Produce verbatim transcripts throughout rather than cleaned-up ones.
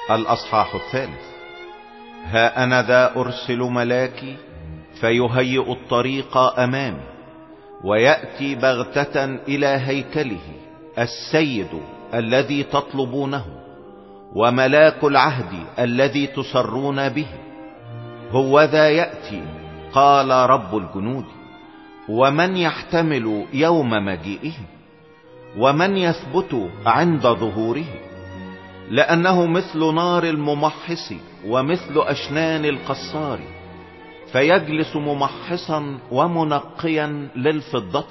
الأصحاح الثالث. ها أنا ذا أرسل ملاكي فيهيئ الطريق أمامي، ويأتي بغتة إلى هيكله السيد الذي تطلبونه، وملاك العهد الذي تسرون به. هو ذا يأتي، قال رب الجنود. ومن يحتمل يوم مجيئه؟ ومن يثبت عند ظهوره؟ لأنه مثل نار الممحص ومثل أشنان القصار، فيجلس ممحصا ومنقيا للفضة،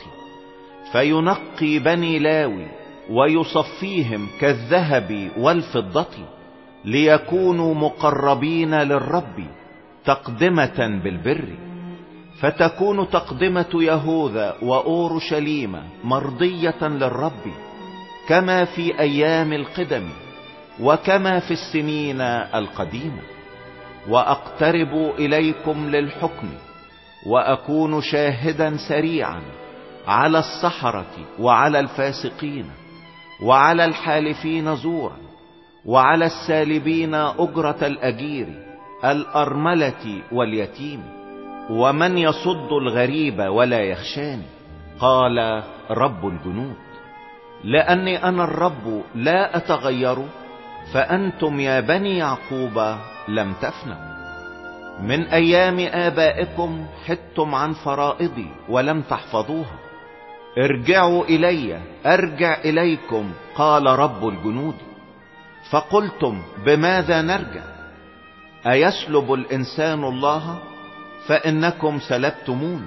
فينقي بني لاوي ويصفيهم كالذهب والفضة، ليكونوا مقربين للرب تقدمة بالبر. فتكون تقدمة يهوذا وأورشليم مرضية للرب، كما في أيام القدم وكما في السنين القديمة. وأقترب إليكم للحكم، وأكون شاهدا سريعا على السحرة وعلى الفاسقين وعلى الحالفين زورا وعلى السالبين أجرة الأجير الأرملة واليتيم، ومن يصد الغريب ولا يخشاني، قال رب الجنود. لأني أنا الرب لا أتغير، فأنتم يا بني يعقوب لم تفنوا. من أيام آبائكم حدتم عن فرائضي ولم تحفظوها. ارجعوا إلي أرجع إليكم، قال رب الجنود. فقلتم بماذا نرجع؟ أيسلب الإنسان الله؟ فإنكم سلبتموني.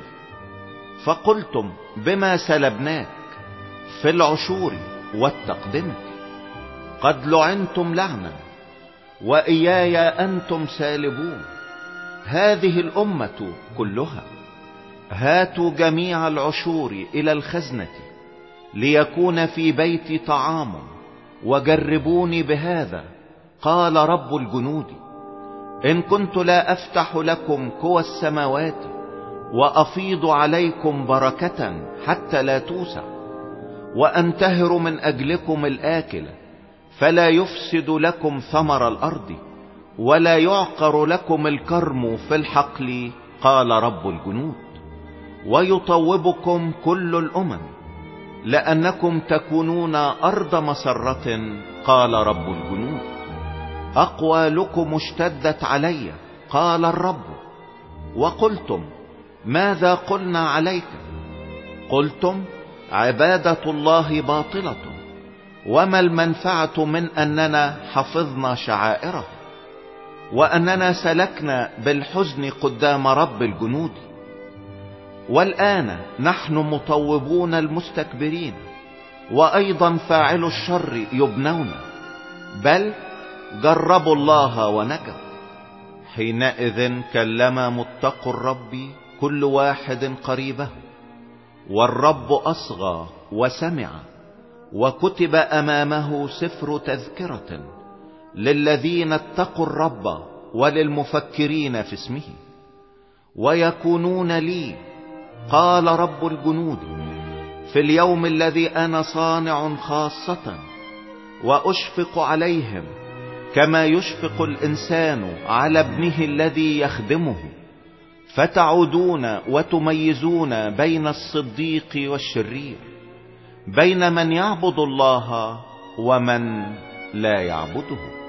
فقلتم بما سلبناك؟ في العشور والتقدمة. قد لعنتم لعنا، وإياي أنتم سالبون هذه الأمة كلها. هاتوا جميع العشور إلى الخزنة، ليكون في بيتي طعام، وجربوني بهذا، قال رب الجنود. إن كنت لا أفتح لكم قوى السماوات وأفيض عليكم بركة حتى لا توسع، وأنتهر من أجلكم الآكل، فلا يفسد لكم ثمر الأرض، ولا يعقر لكم الكرم في الحقل، قال رب الجنود. ويطوبكم كل الأمم، لأنكم تكونون أرض مسرة، قال رب الجنود. أقوالكم اشتدت علي، قال الرب. وقلتم ماذا قلنا عليك؟ قلتم عبادة الله باطلة، وما المنفعة من أننا حفظنا شعائره، وأننا سلكنا بالحزن قدام رب الجنود. والآن نحن مطوبون المستكبرين، وأيضا فاعل الشر يبنون، بل جربوا الله ونجوا. حينئذ كلم متقوا الرب كل واحد قريبه، والرب أصغى وسمع، وكتب أمامه سفر تذكرة للذين اتقوا الرب وللمفكرين في اسمه. ويكونون لي، قال رب الجنود، في اليوم الذي أنا صانع خاصة، وأشفق عليهم كما يشفق الإنسان على ابنه الذي يخدمه. فتعودون وتميزون بين الصديق والشرير، بين من يعبد الله ومن لا يعبده.